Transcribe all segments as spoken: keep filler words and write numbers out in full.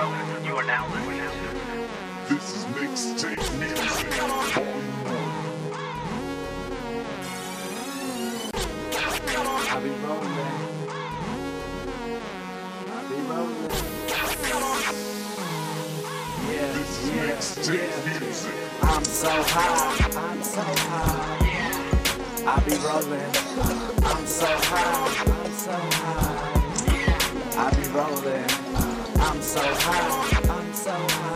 rolling. You are now listening to. This is mixtape music. I be rolling. I be rolling. Yeah, This is yeah, mixtape yeah. music. I'm so high. I'm so high. I be rolling. I'm so high. I'm so high. I be rolling. I'm so high. I'm so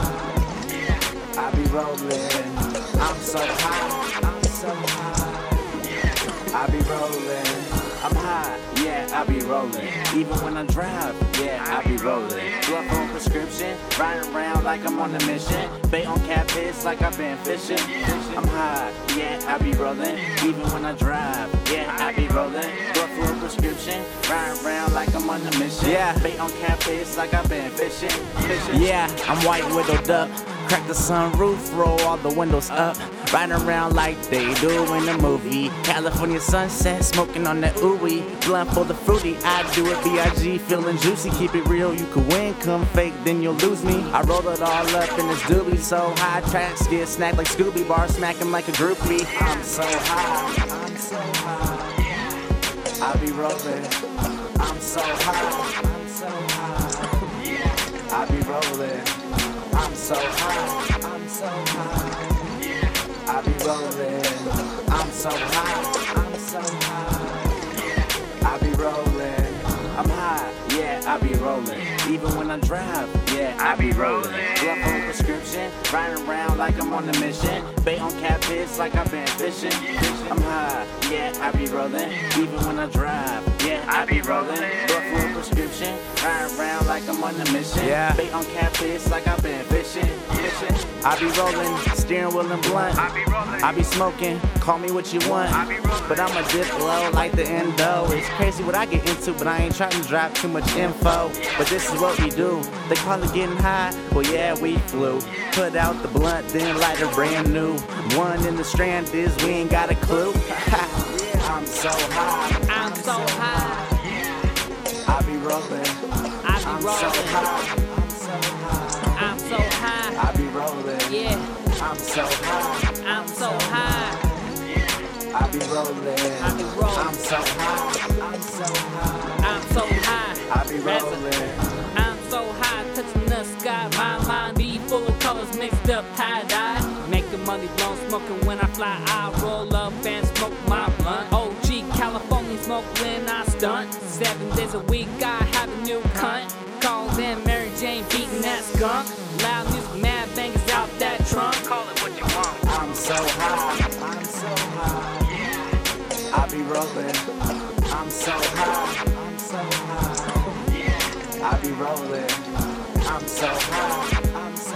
high. I be rolling. I'm so high. I'm so high. I be rolling. I'm high, yeah, I be rolling. Even when I drive, yeah, I be rolling. Bluff on prescription, riding around like I'm on a mission. Bait on catfish like I've been fishing. I'm high, yeah, I be rolling. Even when I drive, yeah, I be rolling. Bluff on prescription, riding around like I'm on a mission. Yeah, bait on catfish like I've been fishing. fishing. Yeah, I'm white widowed up. Crack the sunroof, roll all the windows up. Riding around like they do in the movie. California sunset, smoking on that ooey. Blunt for the fruity, I do it B I G, feeling juicy. Keep it real, you can win, come fake, then you'll lose me. I roll it all up in this doobie, so high tracks get snacked like Scooby Bar, smacking like a groupie. I'm so high, I'm so high. I be rolling. I'm so high, I'm so high. I be rolling. I'm so high, I'm so high. I be rolling. I'm so high, I'm so high. I be rolling. I'm high, yeah, I be rolling. Even when I drive, yeah, I be rolling. Bluff on prescription, riding around like I'm on a mission. Bait on catfish like I've been fishing. I'm high, yeah, I be rolling. Even when I drive, yeah, I be rolling. Bluff on prescription, riding around like I'm on a mission. Yeah. Bait on catfish like I've been fishing. fishing. I be rolling, steering wheel and blunt. I be rolling. I be smoking, call me what you want. I be rolling. But I'ma dip low like the endo. It's crazy what I get into, but I ain't trying to drop too much info. But this is what we do. They call it getting high. Well, yeah, we flew. Put out the blunt, then light a brand new one. In the strand is we ain't got a clue. I'm so high. I'm so high. I be rolling. I be I'm so rolling. high. I'm so high. I'm so high. I be rolling. Yeah, I'm so high. I'm so high. I be rolling. I be rolling. I'm so high. I'm so high. I'm so high. I be rolling. I'm so high, touching the sky. My mind be full of colors mixed up, tie-dye. Making money blown, smoking when I fly. I roll up and smoke my blunt. O G California smoke when I stunt. Seven days a week I have a new cunt. Calls in Mary Jane beating that skunk. Loud music, mad bangers out that trunk. Call it what you want. I'm so high. I'm so high. I be rolling. I'm so high. I'm so high. I be rolling. I'm so high. I'm so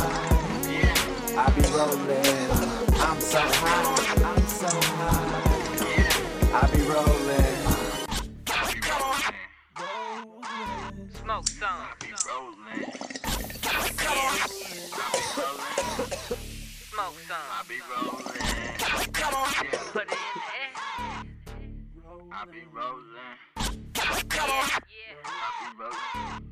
high. I be rolling. I'm so high. I'm so high. I be rolling. Smoke some. I be rolling. Smoke some. I be rolling. Put it in the air. I be rolling. Yeah, yeah. I be rolling.